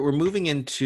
We're moving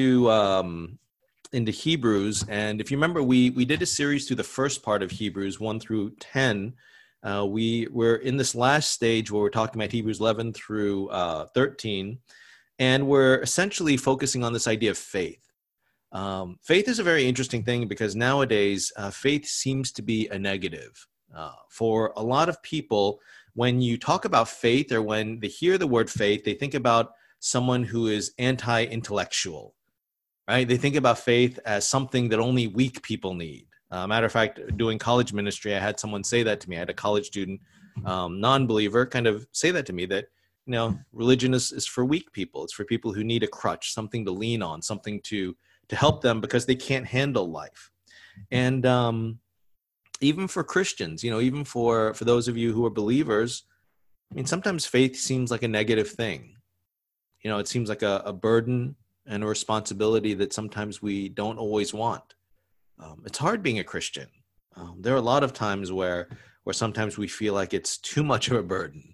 into Hebrews, and if you remember, we did a series through the first part of Hebrews 1 through 10. We're in this last stage where we're talking about Hebrews 11 through 13, and we're essentially focusing on this idea of faith. Faith is a very interesting thing because nowadays faith seems to be a negative. For a lot of people, when you talk about faith or when they hear the word faith, they think about someone who is anti-intellectual, right? They think about faith as something that only weak people need. Matter of fact, doing college ministry, I had someone say that to me. I had a college student, non-believer, kind of say that to me, that, religion is for weak people. It's for people who need a crutch, something to lean on, something to help them because they can't handle life. And even for Christians, even for those of you who are believers, sometimes faith seems like a negative thing. It seems like a burden and a responsibility that sometimes we don't always want. It's hard being a Christian. There are a lot of times where sometimes we feel like it's too much of a burden.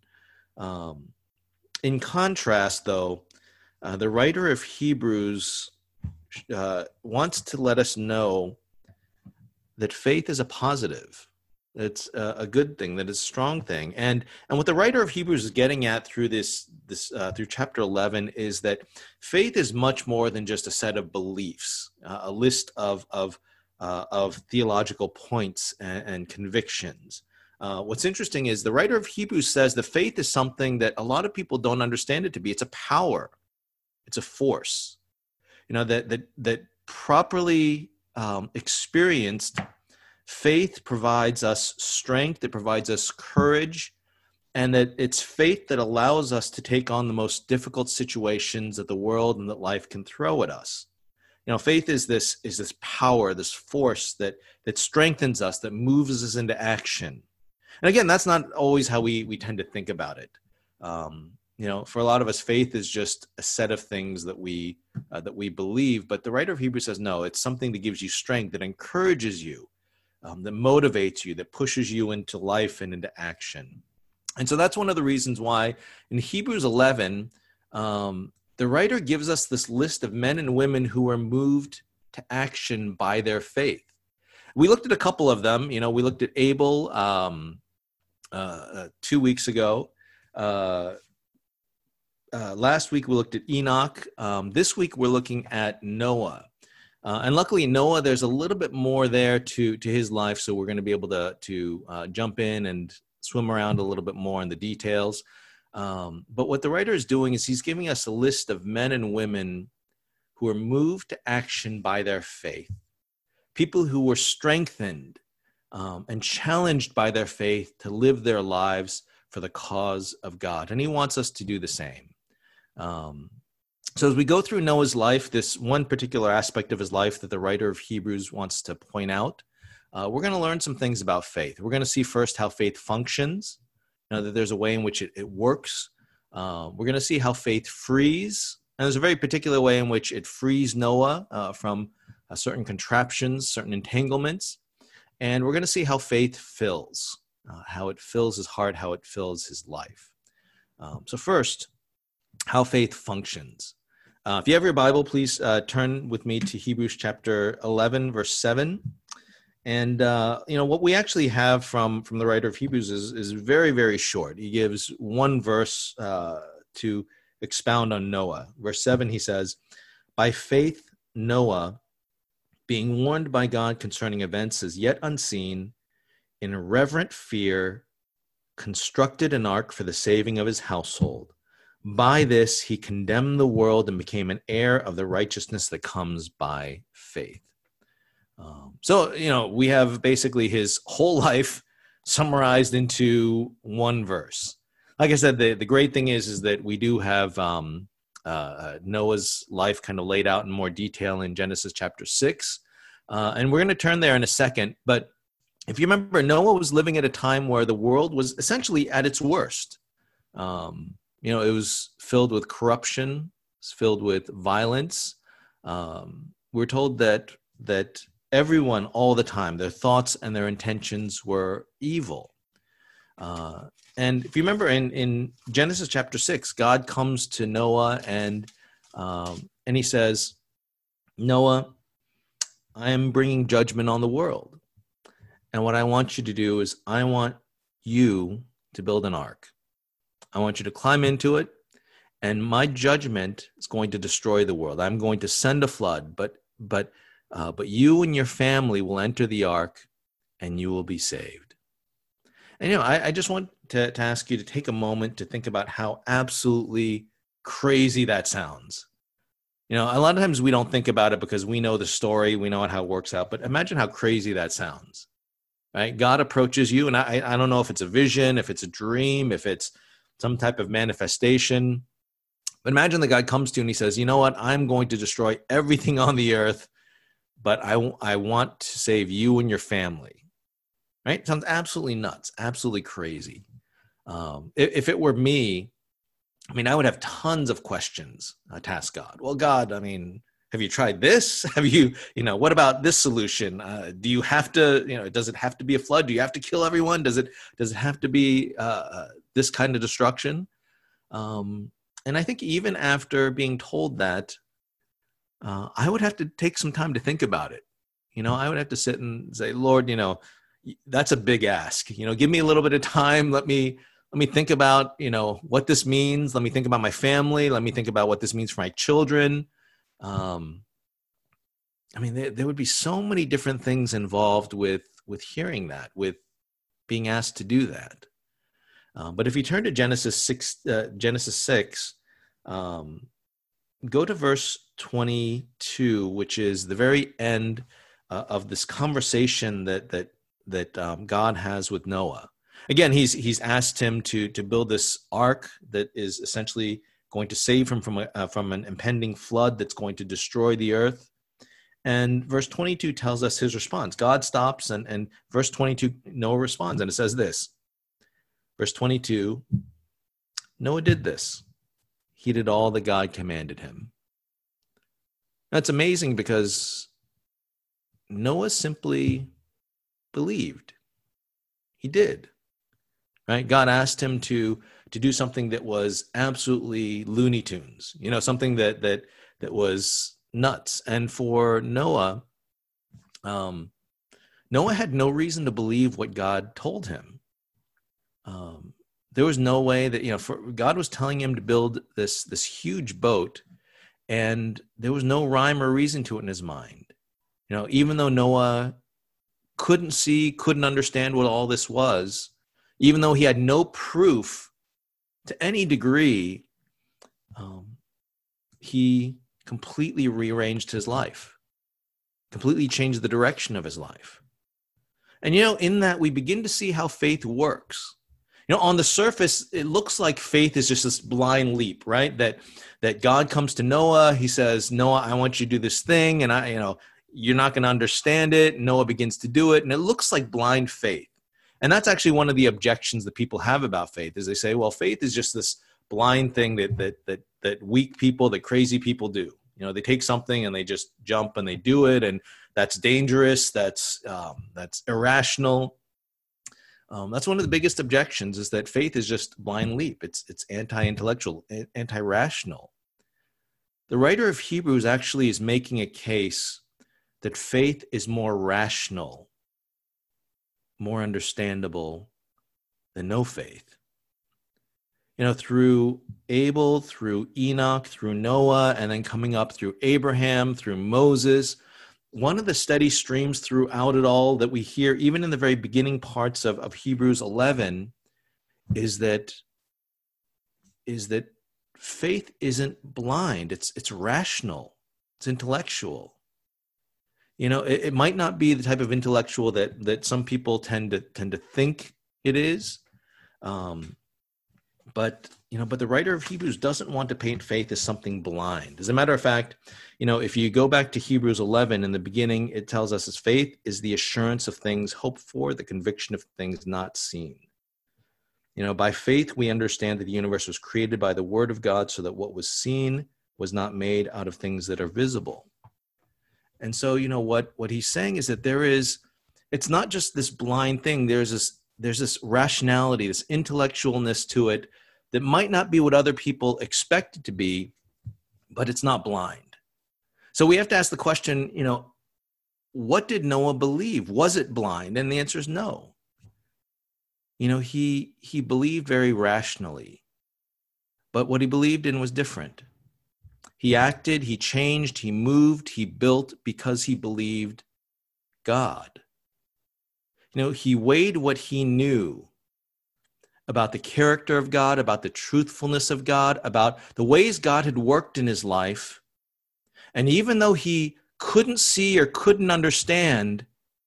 In contrast, though, the writer of Hebrews wants to let us know that faith is a positive. It's a good thing, that it's a strong thing. And what the writer of Hebrews is getting at through through chapter 11 is that faith is much more than just a set of beliefs, a list of theological points and convictions. What's interesting is the writer of Hebrews says that faith is something that a lot of people don't understand it to be. It's a power. It's a force. That properly experienced, faith provides us strength, it provides us courage, and that it's faith that allows us to take on the most difficult situations that the world and that life can throw at us. Faith is this power, this force that strengthens us, that moves us into action. And again, that's not always how we tend to think about it. For a lot of us, faith is just a set of things that we believe. But the writer of Hebrews says, no, it's something that gives you strength, that encourages you, that motivates you, that pushes you into life and into action. And so that's one of the reasons why in Hebrews 11, the writer gives us this list of men and women who are moved to action by their faith. We looked at a couple of them. We looked at Abel 2 weeks ago. Last week we looked at Enoch. This week we're looking at Noah. And luckily Noah, there's a little bit more there to his life, so we're going to be able to jump in and swim around a little bit more in the details. But what the writer is doing is he's giving us a list of men and women who are moved to action by their faith. People who were strengthened and challenged by their faith to live their lives for the cause of God. And he wants us to do the same. So as we go through Noah's life, this one particular aspect of his life that the writer of Hebrews wants to point out, we're going to learn some things about faith. We're going to see first how faith functions, that there's a way in which it works. We're going to see how faith frees. And there's a very particular way in which it frees Noah from certain contraptions, certain entanglements. And we're going to see how faith fills, how it fills his heart, how it fills his life. So first, how faith functions. If you have your Bible, please turn with me to Hebrews chapter 11, verse 7. And, what we actually have from the writer of Hebrews is very, very short. He gives one verse to expound on Noah. Verse 7, he says, "By faith, Noah, being warned by God concerning events as yet unseen, in reverent fear, constructed an ark for the saving of his household. By this, he condemned the world and became an heir of the righteousness that comes by faith." So, we have basically his whole life summarized into one verse. Like I said, the great thing is that we do have Noah's life kind of laid out in more detail in Genesis chapter 6. And we're going to turn there in a second. But if you remember, Noah was living at a time where the world was essentially at its worst. It was filled with corruption, it was filled with violence. We're told that everyone all the time, their thoughts and their intentions were evil. And if you remember in Genesis chapter 6, God comes to Noah and and he says, Noah, I am bringing judgment on the world. And what I want you to do is I want you to build an ark. I want you to climb into it, and my judgment is going to destroy the world. I'm going to send a flood, but you and your family will enter the ark, and you will be saved. And I just want to ask you to take a moment to think about how absolutely crazy that sounds. A lot of times we don't think about it because we know the story, we know how it works out. But imagine how crazy that sounds. Right? God approaches you, and I don't know if it's a vision, if it's a dream, if it's some type of manifestation. But imagine the God comes to you and he says, you know what? I'm going to destroy everything on the earth, but I want to save you and your family. Right? Sounds absolutely nuts, absolutely crazy. If it were me, I would have tons of questions to ask God. Well, God, have you tried this? Have you, what about this solution? Do you have to, does it have to be a flood? Do you have to kill everyone? Does it have to be this kind of destruction? And I think even after being told that, I would have to take some time to think about it. I would have to sit and say, Lord, that's a big ask. Give me a little bit of time. Let me think about, what this means. Let me think about my family. Let me think about what this means for my children. There would be so many different things involved with hearing that, with being asked to do that. But if you turn to Genesis 6, go to verse 22, which is the very end of this conversation that God has with Noah. Again, he's asked him to build this ark that is essentially going to save him from an impending flood that's going to destroy the earth. And verse 22 tells us his response. God stops, and verse 22, Noah responds, and it says this. Verse 22, Noah did this. He did all that God commanded him. That's amazing because Noah simply believed. He did. Right? God asked him to do something that was absolutely Looney Tunes, something that was nuts. And for Noah, Noah had no reason to believe what God told him. There was no way that, God was telling him to build this huge boat, and there was no rhyme or reason to it in his mind. Even though Noah couldn't understand what all this was, even though he had no proof to any degree, he completely rearranged his life, completely changed the direction of his life. And, in that we begin to see how faith works. On the surface, it looks like faith is just this blind leap, right? That God comes to Noah. He says, Noah, I want you to do this thing. And you're not going to understand it. Noah begins to do it. And it looks like blind faith. And that's actually one of the objections that people have about faith, is they say, well, faith is just this blind thing that weak people, that crazy people do. They take something and they just jump and they do it, and that's dangerous. That's irrational. That's one of the biggest objections, is that faith is just blind leap. It's anti-intellectual, anti-rational. The writer of Hebrews actually is making a case that faith is more rational, more understandable than no faith. Through Abel, through Enoch, through Noah, and then coming up through Abraham, through Moses, one of the steady streams throughout it all that we hear, even in the very beginning parts of Hebrews 11, is that faith isn't blind. It's rational. It's intellectual. It might not be the type of intellectual that some people tend to think it is. But the writer of Hebrews doesn't want to paint faith as something blind. As a matter of fact, if you go back to Hebrews 11, in the beginning, it tells us faith is the assurance of things hoped for, the conviction of things not seen. By faith, we understand that the universe was created by the word of God, so that what was seen was not made out of things that are visible. And so, what he's saying is that it's not just this blind thing. There's this rationality, this intellectualness to it that might not be what other people expect it to be, but it's not blind. So we have to ask the question, what did Noah believe? Was it blind? And the answer is no. He believed very rationally, but what he believed in was different. He acted, he changed, he moved, he built because he believed God. He weighed what he knew about the character of God, about the truthfulness of God, about the ways God had worked in his life. And even though he couldn't see or couldn't understand,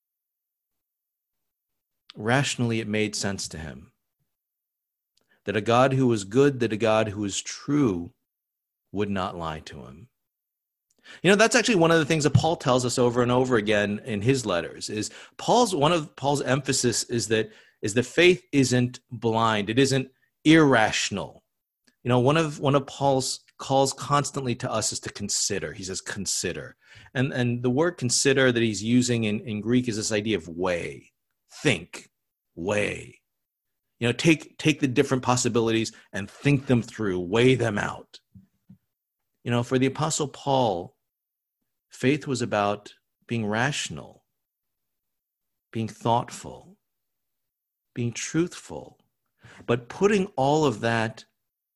rationally it made sense to him that a God who was good, that a God who was true would not lie to him. That's actually one of the things that Paul tells us over and over again in his letters. Is one of Paul's emphasis is that faith isn't blind, it isn't irrational. One of Paul's calls constantly to us is to consider. He says consider, and the word consider that he's using in Greek is this idea of weigh, think, weigh. Take the different possibilities and think them through, weigh them out. For the Apostle Paul, faith was about being rational, being thoughtful, being truthful, but putting all of that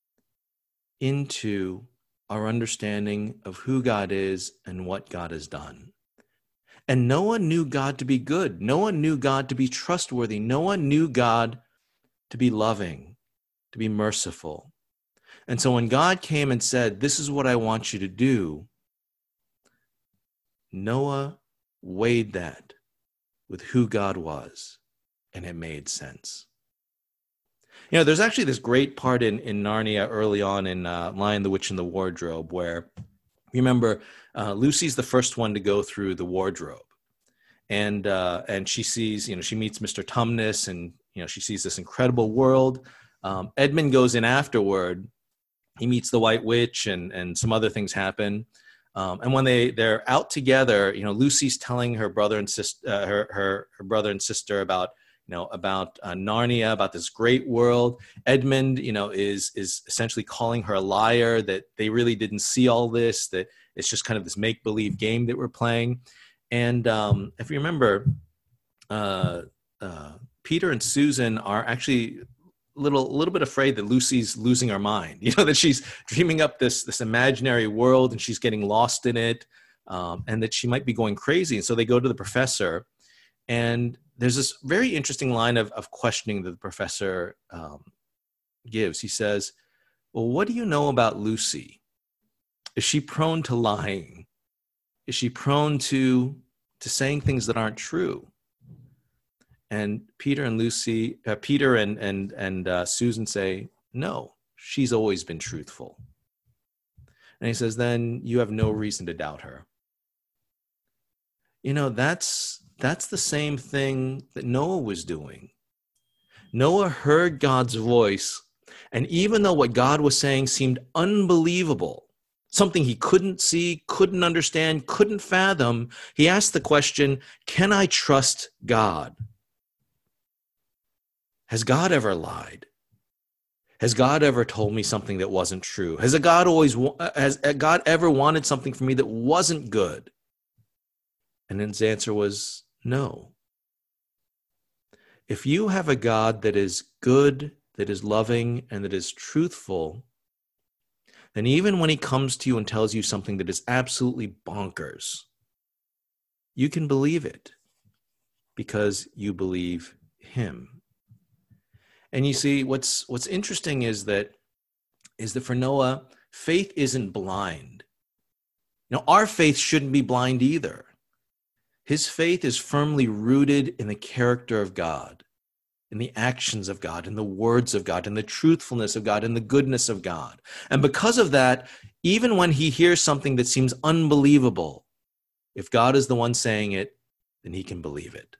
into our understanding of who God is and what God has done. And Noah knew God to be good. Noah knew God to be trustworthy. Noah knew God to be loving, to be merciful. And so when God came and said, "This is what I want you to do," Noah weighed that with who God was, and it made sense. There's actually this great part in Narnia early on in Lion, the Witch, and the Wardrobe where, remember, Lucy's the first one to go through the wardrobe. And she sees, she meets Mr. Tumnus, and, she sees this incredible world. Edmund goes in afterward. He meets the White Witch, and some other things happen. And when they're out together, Lucy's telling her brother and sister, her brother and sister about Narnia, about this great world. Edmund, is essentially calling her a liar, that they really didn't see all this, that it's just kind of this make-believe game that we're playing. And if you remember, Peter and Susan are actually a little bit afraid that Lucy's losing her mind, that she's dreaming up this imaginary world and she's getting lost in it, and that she might be going crazy. And so they go to the professor, and there's this very interesting line of questioning that the professor gives. He says, "Well, what do you know about Lucy? Is she prone to lying? Is she prone to saying things that aren't true?" And Peter and Susan say, "No, she's always been truthful." And he says, "Then you have no reason to doubt her." That's the same thing that Noah was doing. Noah heard God's voice, and even though what God was saying seemed unbelievable, something he couldn't see, couldn't understand, couldn't fathom, he asked the question, can I trust God? Has God ever lied? Has God ever told me something that wasn't true? Has God ever wanted something from me that wasn't good? And his answer was no. If you have a God that is good, that is loving, and that is truthful, then even when he comes to you and tells you something that is absolutely bonkers, you can believe it because you believe him. And you see, what's interesting is that for Noah, faith isn't blind. Our faith shouldn't be blind either. His faith is firmly rooted in the character of God, in the actions of God, in the words of God, in the truthfulness of God, in the goodness of God. And because of that, even when he hears something that seems unbelievable, if God is the one saying it, then he can believe it.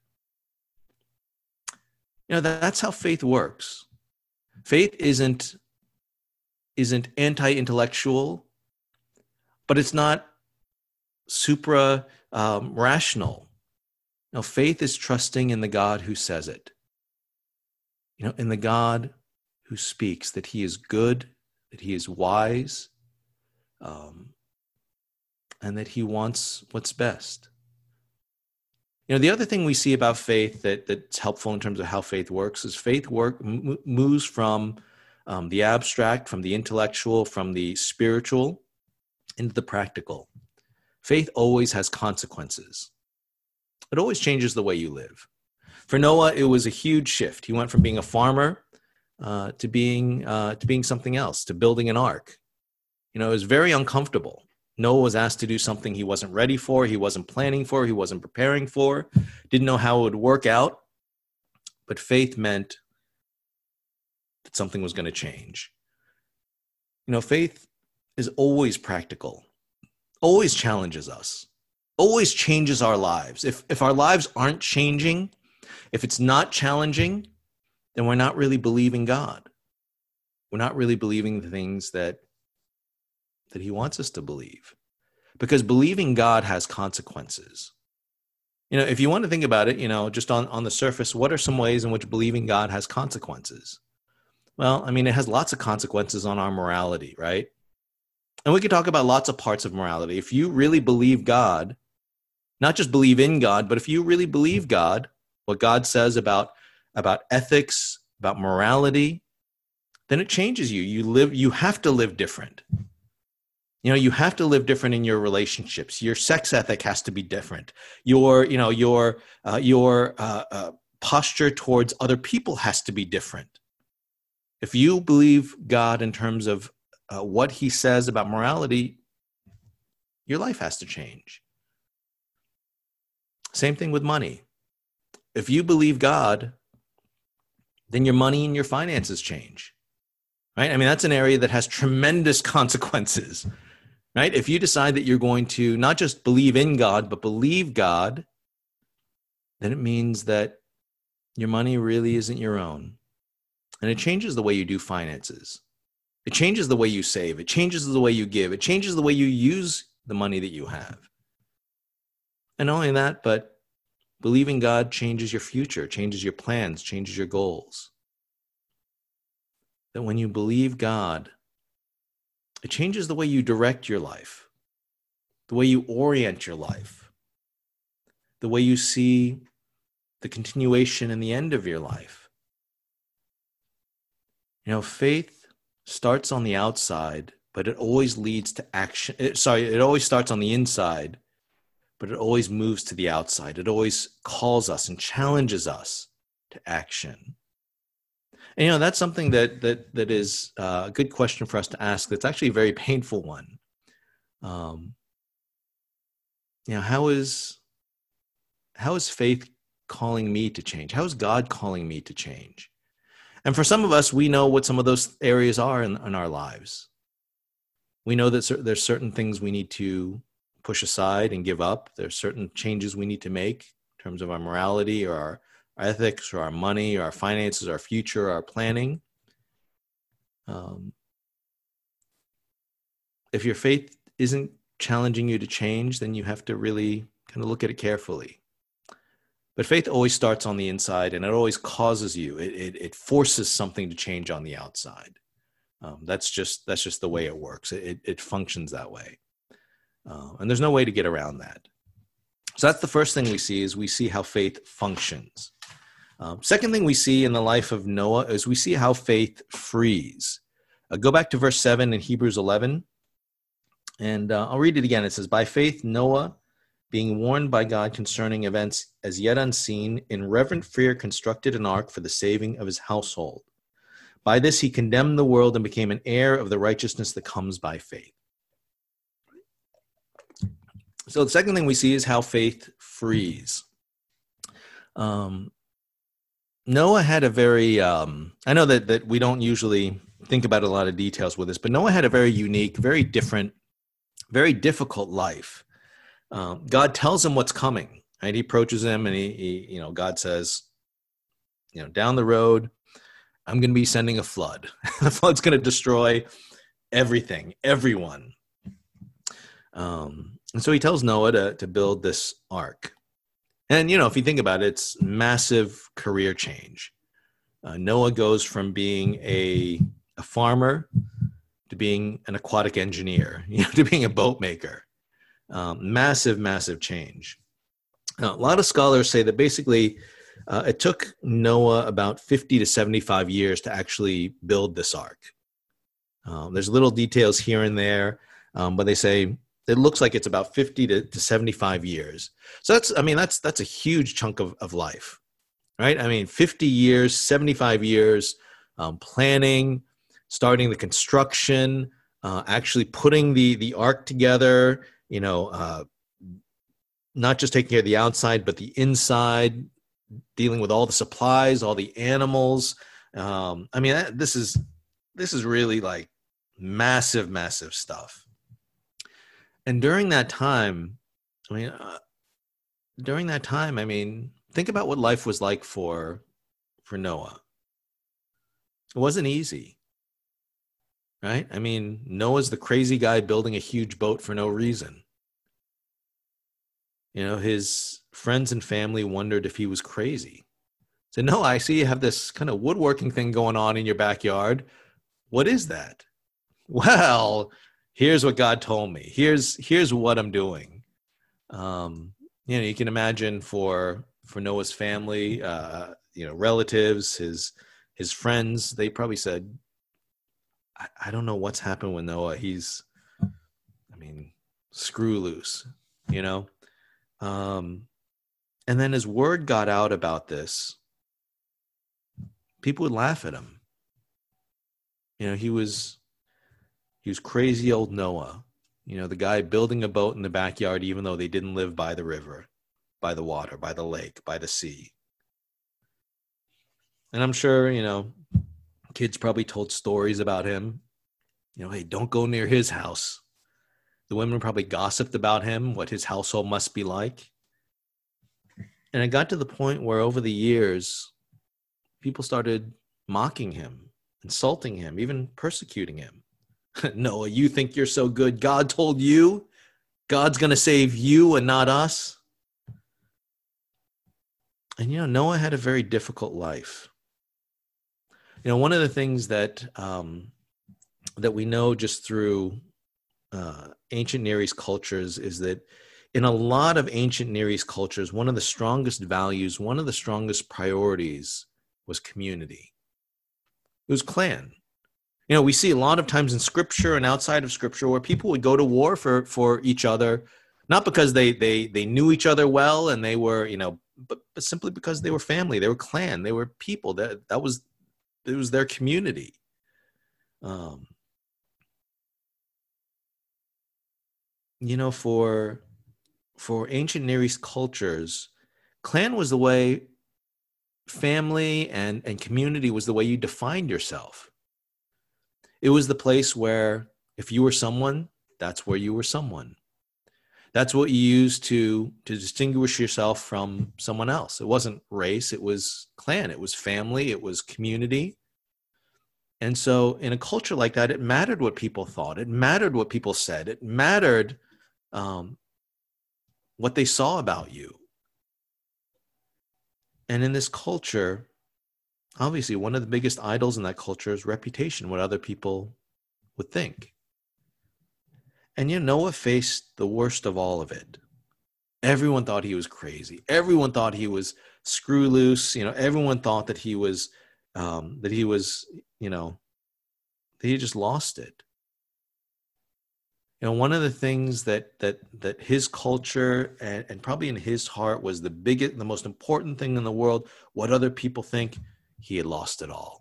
That's how faith works. Faith isn't anti-intellectual, but it's not rational. Faith is trusting in the God who says it. In the God who speaks, that he is good, that he is wise, and that he wants what's best. The other thing we see about faith that's helpful in terms of how faith works is faith moves from the abstract, from the intellectual, from the spiritual into the practical. Faith always has consequences. It always changes the way you live. For Noah, it was a huge shift. He went from being a farmer to being something else, to building an ark. It was very uncomfortable. Noah was asked to do something he wasn't ready for, he wasn't planning for, he wasn't preparing for, didn't know how it would work out. But faith meant that something was going to change. Faith is always practical, always challenges us, always changes our lives. If our lives aren't changing, if it's not challenging, then we're not really believing God. We're not really believing the things that he wants us to believe. Because believing God has consequences. If you want to think about it, just on the surface, what are some ways in which believing God has consequences? Well, it has lots of consequences on our morality, right? And we could talk about lots of parts of morality. If you really believe God, not just believe in God, but if you really believe God, what God says about ethics, about morality, then it changes you. You have to live different. You have to live different in your relationships. Your sex ethic has to be different. Your posture towards other people has to be different. If you believe God in terms of what he says about morality, your life has to change. Same thing with money. If you believe God, then your money and your finances change, right? That's an area that has tremendous consequences, right? If you decide that you're going to not just believe in God, but believe God, then it means that your money really isn't your own. And it changes the way you do finances. It changes the way you save. It changes the way you give. It changes the way you use the money that you have. And not only that, but believing God changes your future, changes your plans, changes your goals. That when you believe God, it changes the way you direct your life, the way you orient your life, the way you see the continuation and the end of your life. Faith starts on the outside, but it always leads to action. It always starts on the inside, but it always moves to the outside. It always calls us and challenges us to action. And that's something that is a good question for us to ask. That's actually a very painful one. How is faith calling me to change? How is God calling me to change? And for some of us, we know what some of those areas are in our lives. We know that there's certain things we need to push aside and give up. There's certain changes we need to make in terms of our morality or our ethics or our money or our finances, our future, our planning. If your faith isn't challenging you to change, then you have to really kind of look at it carefully. But faith always starts on the inside, and it always causes you. It forces something to change on the outside. That's just the way it works. It functions that way, and there's no way to get around that. So that's the first thing we see, is we see how faith functions. Second thing we see in the life of Noah is we see how faith frees. Go back to verse 7 in Hebrews 11, and I'll read it again. It says, "By faith Noah, being warned by God concerning events as yet unseen, in reverent fear constructed an ark for the saving of his household. By this he condemned the world and became an heir of the righteousness that comes by faith." So the second thing we see is how faith frees. Noah had a very, I know that we don't usually think about a lot of details with this, but Noah had a very unique, very different, very difficult life. God tells him what's coming, right? He approaches him and he God says, down the road, I'm going to be sending a flood. The flood's going to destroy everything, everyone. And so he tells Noah to build this ark. And, if you think about it, it's massive career change. Noah goes from being a farmer to being an aquatic engineer, to being a boat maker. Massive, massive change. Now, a lot of scholars say that basically it took Noah about 50 to 75 years to actually build this ark. There's little details here and there, but they say it looks like it's about 50 to 75 years. So that's a huge chunk of life, right? I mean, 50 years, 75 years, planning, starting the construction, actually putting the ark together, not just taking care of the outside, but the inside, dealing with all the supplies, all the animals. This is really like massive, massive stuff. And during that time, think about what life was like for Noah. It wasn't easy, right? I mean, Noah's the crazy guy building a huge boat for no reason. His friends and family wondered if he was crazy. Said, "No, I see you have this kind of woodworking thing going on in your backyard. What is that?" Well, here's what God told me. Here's what I'm doing. You can imagine for Noah's family, relatives, his friends, they probably said, I don't know what's happened with Noah. He's, screw loose, and then as word got out about this, people would laugh at him. He was crazy old Noah, the guy building a boat in the backyard, even though they didn't live by the river, by the water, by the lake, by the sea. And I'm sure, kids probably told stories about him. Hey, don't go near his house. The women probably gossiped about him, what his household must be like. And it got to the point where over the years, people started mocking him, insulting him, even persecuting him. Noah, you think you're so good. God told you God's going to save you and not us. And, Noah had a very difficult life. One of the things that we know just through ancient Near East cultures is that in a lot of ancient Near East cultures, one of the strongest values, one of the strongest priorities was community. It was clan. We see a lot of times in scripture and outside of scripture where people would go to war for each other, not because they knew each other well and they were, but simply because they were family, they were clan, they were people. It was their community. For ancient Near East cultures, clan was the way, family and community was the way you defined yourself. It was the place where if you were someone, that's where you were someone. That's what you used to distinguish yourself from someone else. It wasn't race, it was clan, it was family, it was community. And so in a culture like that, it mattered what people thought. It mattered what people said. It mattered what they saw about you. And in this culture, obviously, one of the biggest idols in that culture is reputation, what other people would think. And Noah faced the worst of all of it. Everyone thought he was crazy. Everyone thought he was screw loose. Everyone thought that he just lost it. One of the things that his culture and probably in his heart was the most important thing in the world, what other people think, he had lost it all.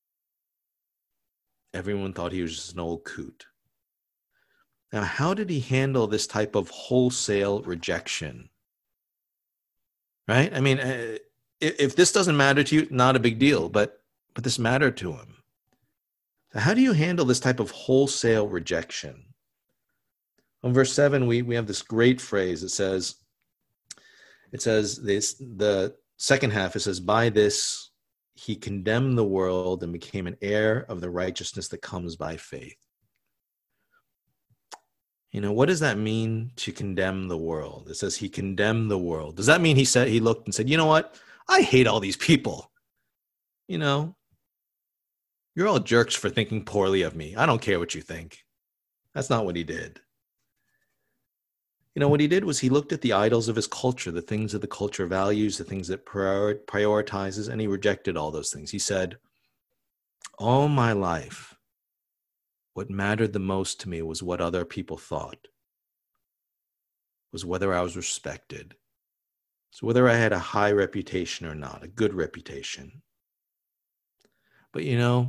Everyone thought he was just an old coot. Now, how did he handle this type of wholesale rejection? Right? If this doesn't matter to you, not a big deal, but this mattered to him. So how do you handle this type of wholesale rejection? In verse 7, we have this great phrase. It says this, the second half, it says, by this he condemned the world and became an heir of the righteousness that comes by faith. What does that mean to condemn the world? It says he condemned the world. Does that mean he looked and said, you know what? I hate all these people. You're all jerks for thinking poorly of me. I don't care what you think. That's not what he did. What he did was he looked at the idols of his culture, the things that the culture values, the things that prioritizes, and he rejected all those things. He said, all my life, what mattered the most to me was what other people thought, was whether I was respected, so whether I had a high reputation or not, a good reputation. But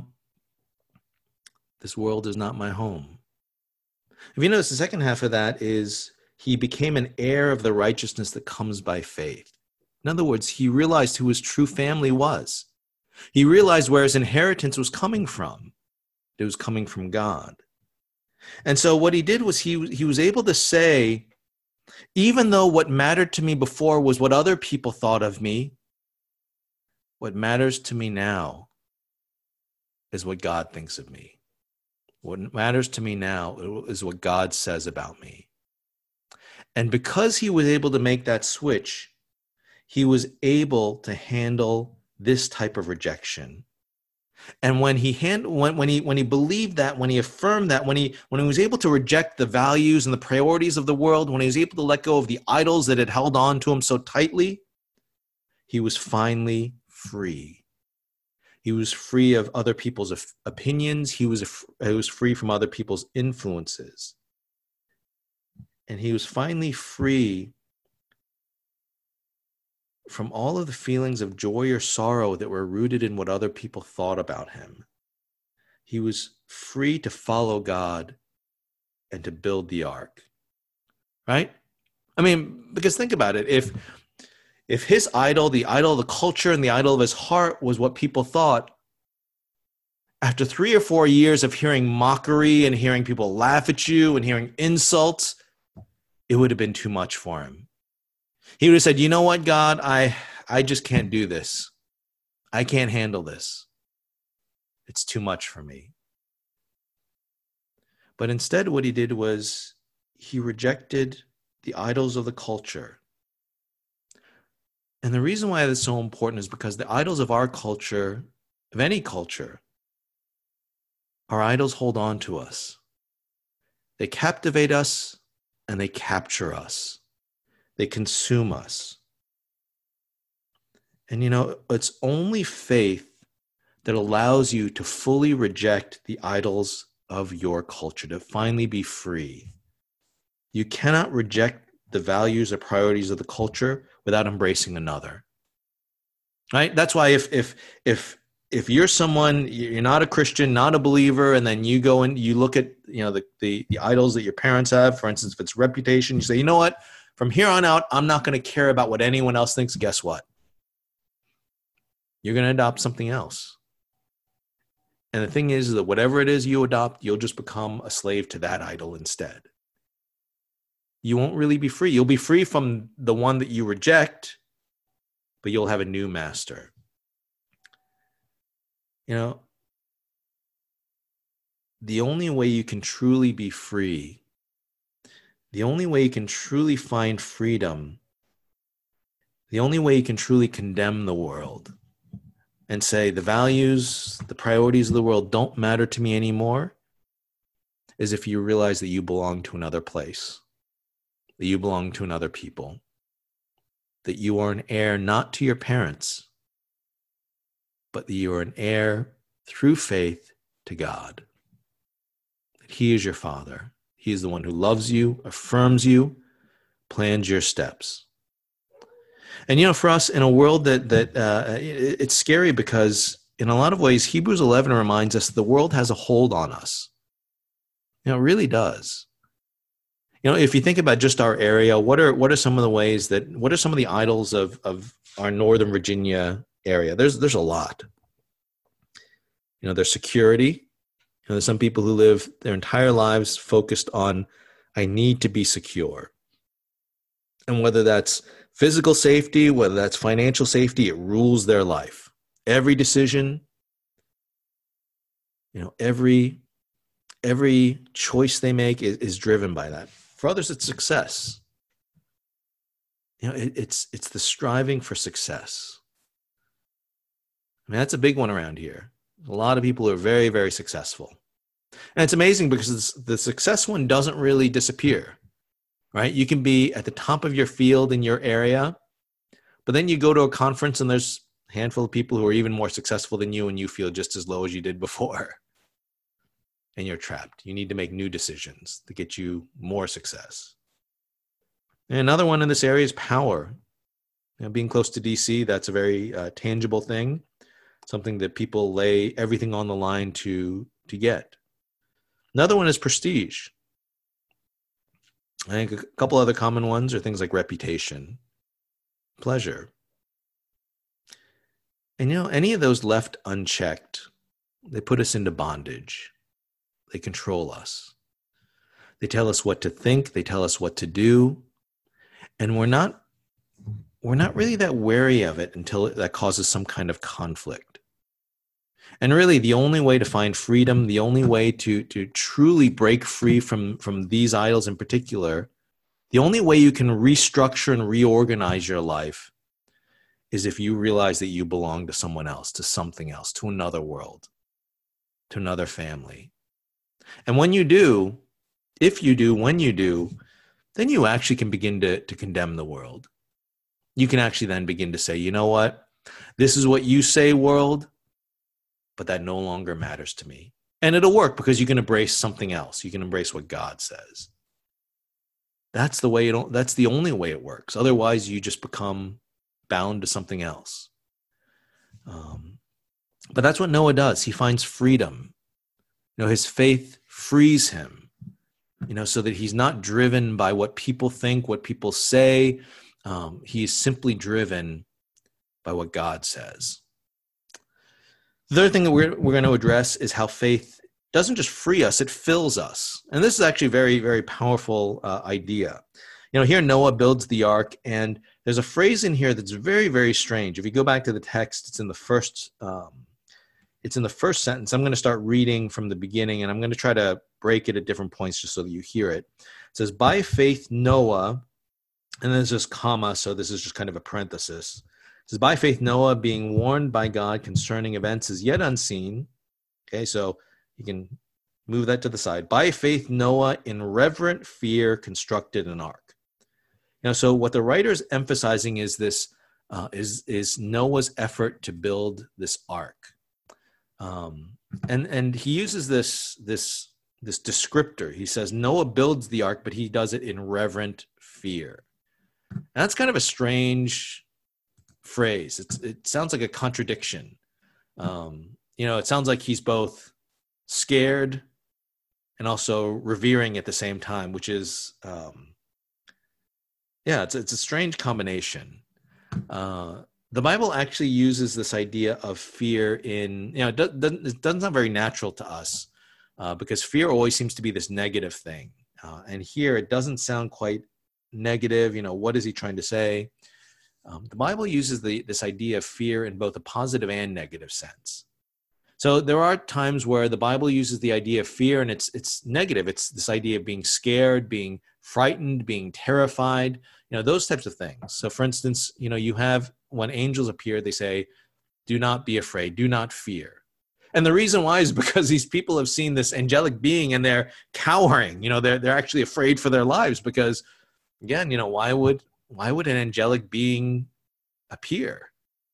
this world is not my home. If you notice, the second half of that is he became an heir of the righteousness that comes by faith. In other words, he realized who his true family was. He realized where his inheritance was coming from. It was coming from God. And so what he did was he was able to say, even though what mattered to me before was what other people thought of me, what matters to me now is what God thinks of me. What matters to me now is what God says about me. And because he was able to make that switch, he was able to handle this type of rejection. And when he believed that, when he affirmed that, when he was able to reject the values and the priorities of the world, when he was able to let go of the idols that had held on to him so tightly, he was finally free. He was free of other people's opinions. He was free from other people's influences. And he was finally free from all of the feelings of joy or sorrow that were rooted in what other people thought about him. He was free to follow God and to build the ark. Right? I mean, because think about it. If his idol, the idol of the culture and the idol of his heart was what people thought, after 3 or 4 years of hearing mockery and hearing people laugh at you and hearing insults, it would have been too much for him. He would have said, you know what, God, I just can't do this. I can't handle this. It's too much for me. But instead, what he did was he rejected the idols of the culture. And the reason why that's so important is because the idols of our culture, of any culture, our idols hold on to us. They captivate us and they capture us. They consume us. And it's only faith that allows you to fully reject the idols of your culture, to finally be free. You cannot reject the values or priorities of the culture without embracing another. Right? That's why if you're someone, you're not a Christian, not a believer, and then you go and you look at the idols that your parents have, for instance, if it's reputation, you say, you know what? From here on out, I'm not going to care about what anyone else thinks. Guess what? You're going to adopt something else. And the thing is that whatever it is you adopt, you'll just become a slave to that idol instead. You won't really be free. You'll be free from the one that you reject, but you'll have a new master. The only way you can truly be free, the only way you can truly find freedom, the only way you can truly condemn the world and say the values, the priorities of the world don't matter to me anymore, is if you realize that you belong to another place, that you belong to another people, that you are an heir not to your parents, but that you are an heir through faith to God. That He is your Father. He is the one who loves you, affirms you, plans your steps. And for us in a world that it's scary because in a lot of ways, Hebrews 11 reminds us the world has a hold on us. It really does. If you think about just our area, what are some of the ways what are some of the idols of our Northern Virginia area? There's a lot. There's security. There's some people who live their entire lives focused on, I need to be secure. And whether that's physical safety, whether that's financial safety, it rules their life. Every decision, every choice they make is driven by that. For others, it's success. It's the striving for success. I mean, that's a big one around here. A lot of people are very, very successful. And it's amazing because the success one doesn't really disappear. right? You can be at the top of your field in your area, but then you go to a conference and there's a handful of people who are even more successful than you, and you feel just as low as you did before. And you're trapped. You need to make new decisions to get you more success. And another one in this area is power. Being close to DC, that's a very tangible thing, something that people lay everything on the line to get. Another one is prestige. I think a couple other common ones are things like reputation, pleasure. And any of those left unchecked, they put us into bondage. They control us. They tell us what to think. They tell us what to do. And we're not really that wary of it until that causes some kind of conflict. And really, the only way to find freedom, the only way to truly break free from these idols in particular, the only way you can restructure and reorganize your life is if you realize that you belong to someone else, to something else, to another world, to another family. And when you do, when you do, then you actually can begin to condemn the world. You can actually then begin to say, you know what? This is what you say, world, but that no longer matters to me. And it'll work because you can embrace something else. You can embrace what God says. That's the only way it works. Otherwise, you just become bound to something else. But that's what Noah does. He finds freedom. His faith frees him, so that he's not driven by what people think, what people say. He is simply driven by what God says. The other thing that we're going to address is how faith doesn't just free us, it fills us. And this is actually a very, very powerful idea. Here Noah builds the ark, and there's a phrase in here that's very, very strange. If you go back to the text, it's in the first sentence. I'm going to start reading from the beginning, and I'm going to try to break it at different points just so that you hear it. It says, by faith Noah, and then there's this comma, so this is just kind of a parenthesis. It says, by faith Noah, being warned by God concerning events as yet unseen. Okay, so you can move that to the side. By faith Noah, in reverent fear, constructed an ark. So what the writer is emphasizing is this, is Noah's effort to build this ark. And he uses this descriptor. He says Noah builds the ark, but he does it in reverent fear. And that's kind of a strange phrase. It sounds like a contradiction. It sounds like he's both scared and also revering at the same time, which is, it's a strange combination. The Bible actually uses this idea of fear in, it doesn't sound very natural to us because fear always seems to be this negative thing. And here it doesn't sound quite negative. What is he trying to say? The Bible uses this idea of fear in both a positive and negative sense. So there are times where the Bible uses the idea of fear and it's negative. It's this idea of being scared, being frightened, being terrified, those types of things. So for instance, you have when angels appear, they say, do not be afraid, do not fear. And the reason why is because these people have seen this angelic being and they're cowering, they're actually afraid for their lives because again, why would an angelic being appear?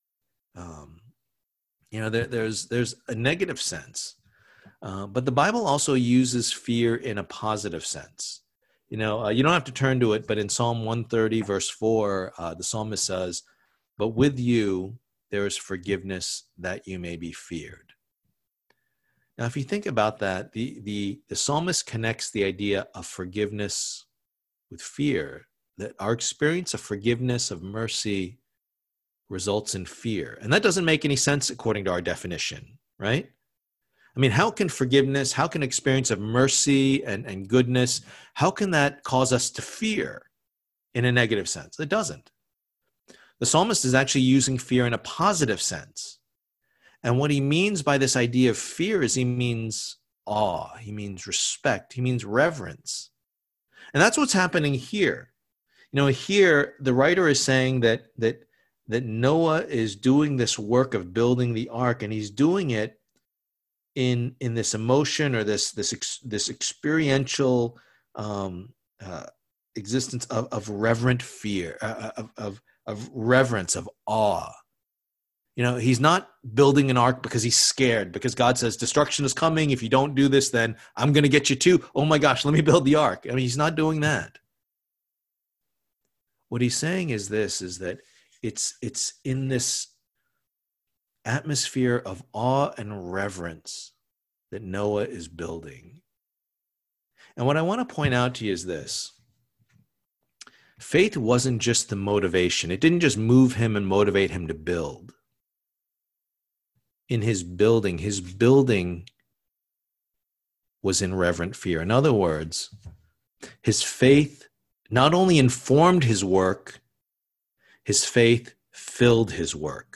There's a negative sense, but the Bible also uses fear in a positive sense. You don't have to turn to it, but in Psalm 130, verse 4, the psalmist says, but with you there is forgiveness that you may be feared. Now, if you think about that, the psalmist connects the idea of forgiveness with fear, that our experience of forgiveness, of mercy, results in fear. And that doesn't make any sense according to our definition, right? I mean, how can forgiveness, how can experience of mercy and goodness, how can that cause us to fear in a negative sense? It doesn't. The psalmist is actually using fear in a positive sense. And what he means by this idea of fear is he means awe, he means respect, he means reverence. And that's what's happening here. Here the writer is saying that Noah is doing this work of building the ark, and he's doing it in this emotion or this experiential existence of reverent fear, of reverence, of awe. You know, he's not building an ark because he's scared, because God says destruction is coming. If you don't do this, then I'm going to get you too. Oh my gosh, let me build the ark. I mean, he's not doing that. What he's saying is this, is that it's in this atmosphere of awe and reverence that Noah is building. And what I want to point out to you is this. Faith wasn't just the motivation. It didn't just move him and motivate him to build. In his building was in reverent fear. In other words, his faith not only informed his work, his faith filled his work.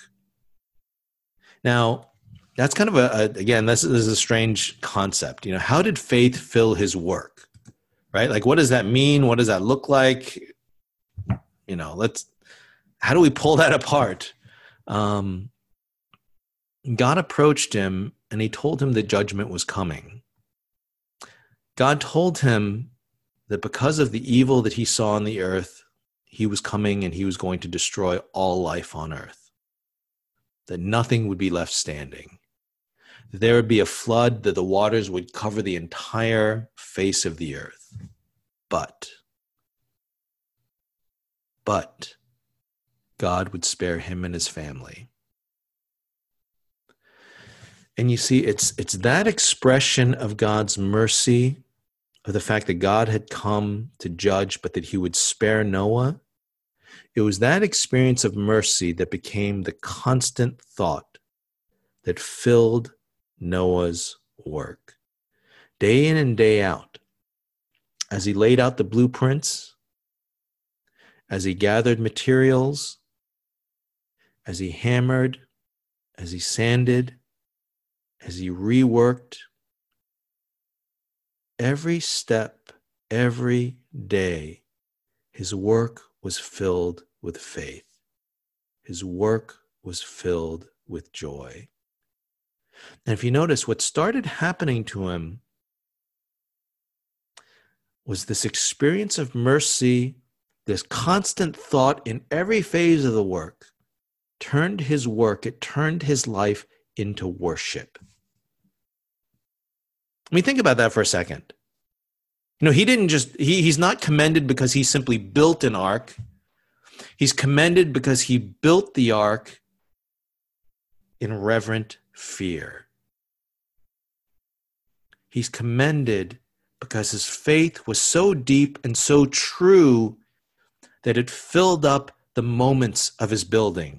Now, that's kind of again, this is a strange concept. You know, how did faith fill his work? Right? Like, what does that mean? What does that look like? You know, how do we pull that apart? God approached him and he told him that judgment was coming. God told him that because of the evil that he saw on the earth, he was coming and he was going to destroy all life on earth. That nothing would be left standing. That there would be a flood, that the waters would cover the entire face of the earth. But God would spare him and his family. And you see, it's that expression of God's mercy, of the fact that God had come to judge, but that he would spare Noah. It was that experience of mercy that became the constant thought that filled Noah's work. Day in and day out, as he laid out the blueprints, as he gathered materials, as he hammered, as he sanded, as he reworked, every step, every day, his work was filled with faith. His work was filled with joy. And if you notice, what started happening to him was this experience of mercy, this constant thought in every phase of the work, turned his life into worship. I mean, think about that for a second. You know, he's not commended because he simply built an ark. He's commended because he built the ark in reverent fear. He's commended because his faith was so deep and so true that it filled up the moments of his building.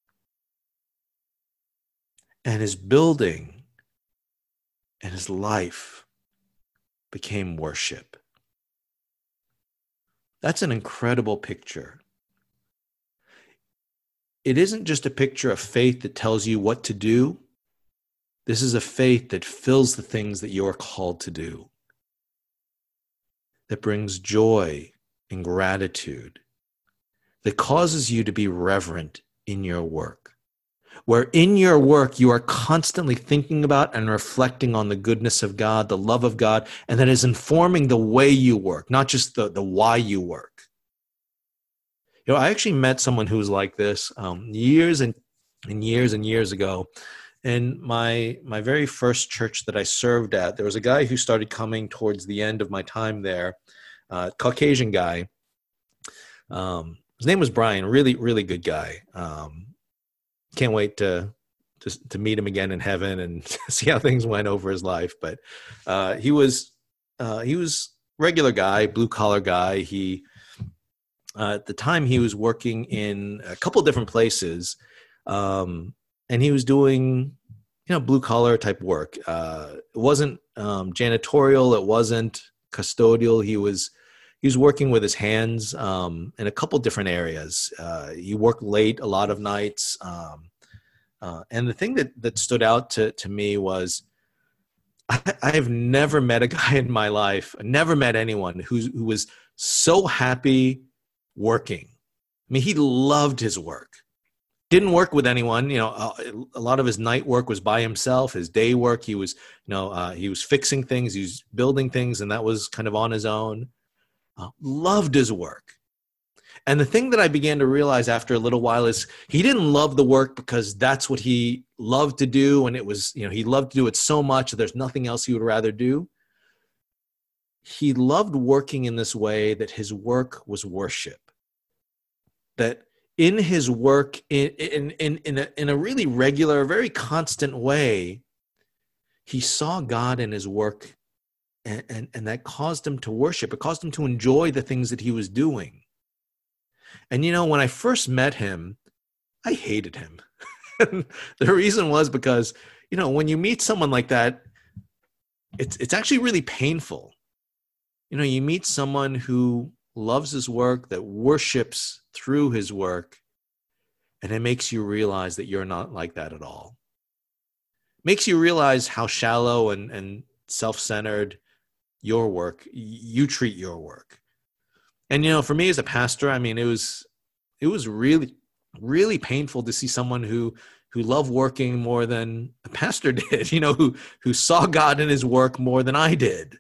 And his building and his life became worship. That's an incredible picture. It isn't just a picture of faith that tells you what to do. This is a faith that fills the things that you are called to do, that brings joy and gratitude, that causes you to be reverent in your work. Where in your work, you are constantly thinking about and reflecting on the goodness of God, the love of God, and that is informing the way you work, not just the why you work. You know, I actually met someone who was like this years and years and years ago. In my very first church that I served at, there was a guy who started coming towards the end of my time there, Caucasian guy. His name was Brian, really, really good guy. Can't wait to meet him again in heaven and see how things went over his life. But he was regular guy, blue collar guy. He at the time he was working in a couple of different places, and he was doing blue collar type work. It wasn't janitorial. It wasn't custodial. He was working with his hands in a couple different areas. He worked late a lot of nights. And the thing that stood out to me was I have never met a guy in my life, never met anyone who was so happy working. I mean, he loved his work. Didn't work with anyone. A lot of his night work was by himself. His day work, he was fixing things, he was building things, and that was kind of on his own. loved his work. And the thing that I began to realize after a little while is he didn't love the work because that's what he loved to do. And it was, he loved to do it so much that there's nothing else he would rather do. He loved working in this way that his work was worship. That in his work, in a really regular, very constant way, he saw God in his work, and that caused him to worship. It caused him to enjoy the things that he was doing. And, when I first met him, I hated him. The reason was because, when you meet someone like that, it's actually really painful. You meet someone who loves his work, that worships through his work, and it makes you realize that you're not like that at all. Makes you realize how shallow and self-centered you treat your work. And, for me as a pastor, it was really, really painful to see someone who loved working more than a pastor did, who saw God in his work more than I did.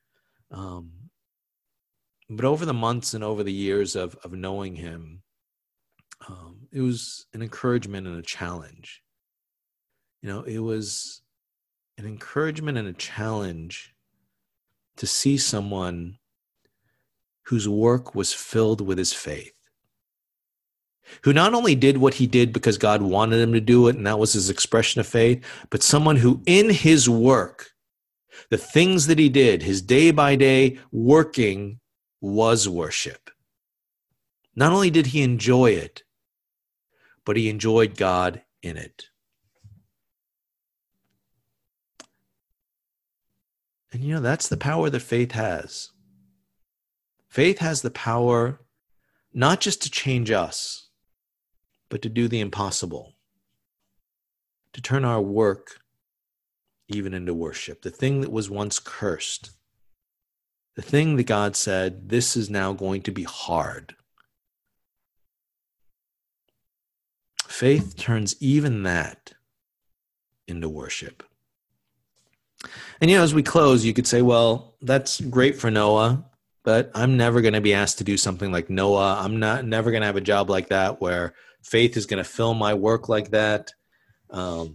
But over the months and over the years of knowing him, it was an encouragement and a challenge. It was an encouragement and a challenge to see someone whose work was filled with his faith, who not only did what he did because God wanted him to do it, and that was his expression of faith, but someone who in his work, the things that he did, his day-by-day working was worship. Not only did he enjoy it, but he enjoyed God in it. And that's the power that faith has. Faith has the power not just to change us, but to do the impossible, to turn our work even into worship. The thing that was once cursed, the thing that God said, this is now going to be hard. Faith turns even that into worship. And as we close, you could say, well, that's great for Noah, but I'm never going to be asked to do something like Noah. I'm never going to have a job like that where faith is going to fill my work like that. How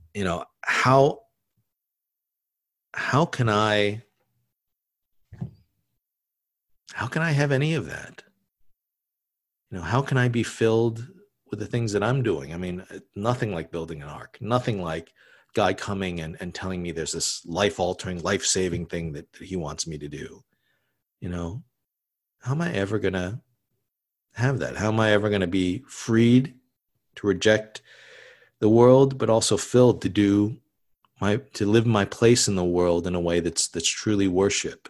can I have any of that? How can I be filled with the things that I'm doing? Nothing like building an ark, nothing like God coming and telling me there's this life-altering, life-saving thing that he wants me to do. How am I ever going to have that? How am I ever going to be freed to reject the world, but also filled to live my place in the world in a way that's truly worship?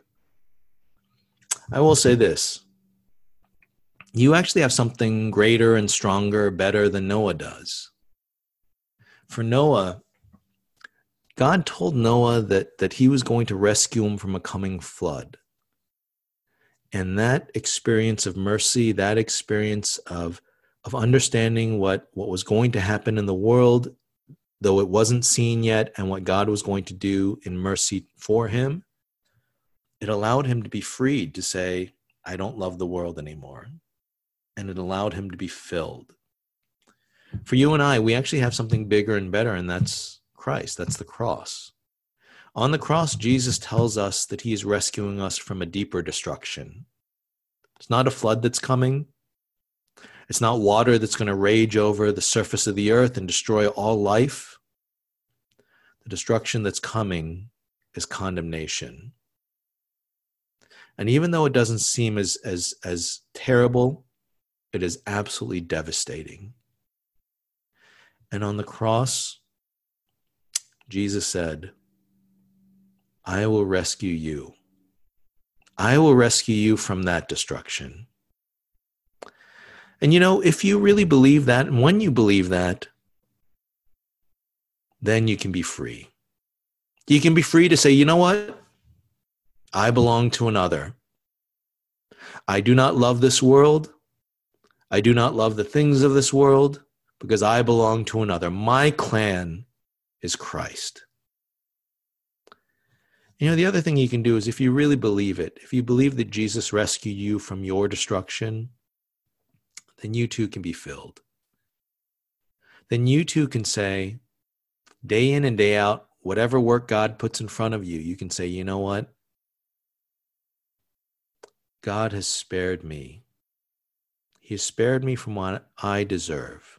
I will say this. You actually have something greater and stronger, better than Noah does. For Noah, God told Noah that he was going to rescue him from a coming flood. And that experience of mercy, that experience of understanding what was going to happen in the world, though it wasn't seen yet, and what God was going to do in mercy for him, it allowed him to be freed to say, I don't love the world anymore. And it allowed him to be filled. For you and I, we actually have something bigger and better, and that's Christ. That's the cross. On the cross, Jesus tells us that he is rescuing us from a deeper destruction. It's not a flood that's coming. It's not water that's going to rage over the surface of the earth and destroy all life. The destruction that's coming is condemnation. And even though it doesn't seem as terrible, it is absolutely devastating. And on the cross, Jesus said, I will rescue you. I will rescue you from that destruction. And if you really believe that, and when you believe that, then you can be free. You can be free to say, you know what? I belong to another. I do not love this world. I do not love the things of this world because I belong to another. My clan is Christ. The other thing you can do is, if you really believe it, if you believe that Jesus rescued you from your destruction, then you too can be filled. Then you too can say, day in and day out, whatever work God puts in front of you, you can say, you know what? God has spared me. He has spared me from what I deserve.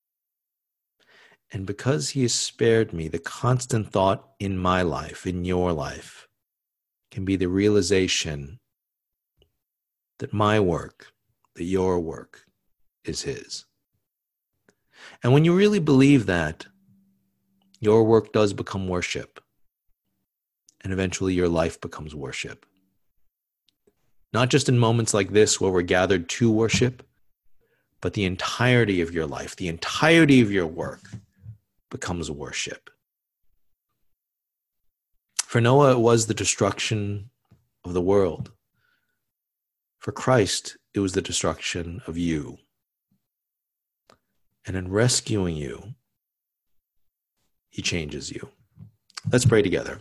And because he has spared me, the constant thought in my life, in your life, can be the realization that my work, that your work, is his. And when you really believe that, your work does become worship. And eventually your life becomes worship. Not just in moments like this where we're gathered to worship, but the entirety of your life, the entirety of your work becomes worship. For Noah, it was the destruction of the world. For Christ, it was the destruction of you. And in rescuing you, he changes you. Let's pray together.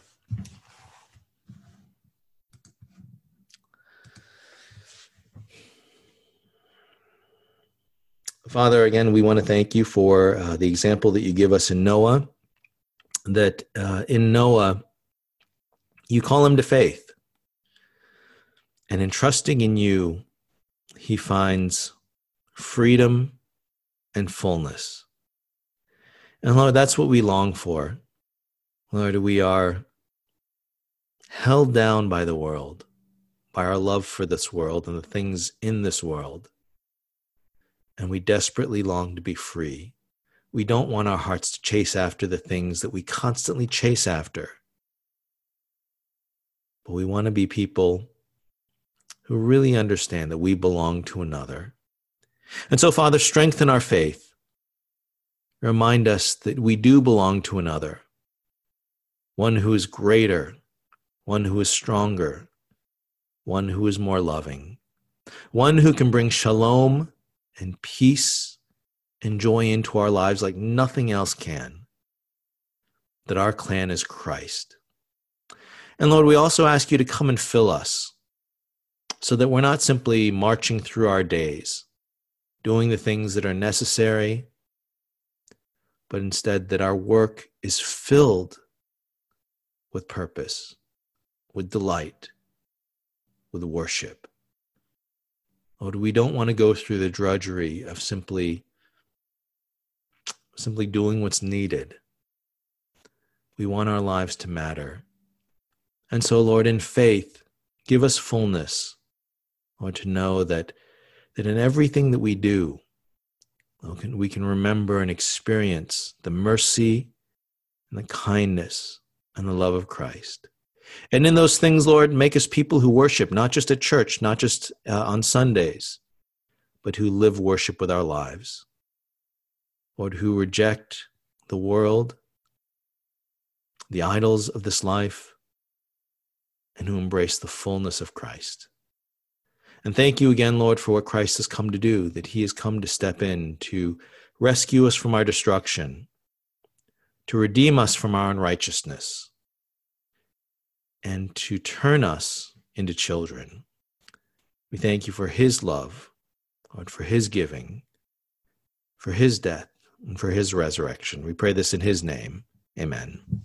Father, again, we want to thank you for the example that you give us in Noah, that in Noah, you call him to faith. And in trusting in you, he finds freedom and fullness. And Lord, that's what we long for. Lord, we are held down by the world, by our love for this world and the things in this world. And we desperately long to be free. We don't want our hearts to chase after the things that we constantly chase after. But we want to be people who really understand that we belong to another. And so, Father, strengthen our faith. Remind us that we do belong to another, one who is greater, one who is stronger, one who is more loving, one who can bring shalom and peace and joy into our lives like nothing else can, that our clan is Christ. And Lord, we also ask you to come and fill us so that we're not simply marching through our days, doing the things that are necessary, but instead that our work is filled with purpose, with delight, with worship. Lord, we don't want to go through the drudgery of simply doing what's needed. We want our lives to matter. And so, Lord, in faith, give us fullness, Lord, to know that in everything that we do, we can remember and experience the mercy and the kindness and the love of Christ. And in those things, Lord, make us people who worship, not just at church, not just on Sundays, but who live worship with our lives. Lord, who reject the world, the idols of this life, and who embrace the fullness of Christ. And thank you again, Lord, for what Christ has come to do, that he has come to step in to rescue us from our destruction, to redeem us from our unrighteousness, and to turn us into children. We thank you for his love, Lord, for his giving, for his death, and for his resurrection. We pray this in his name. Amen.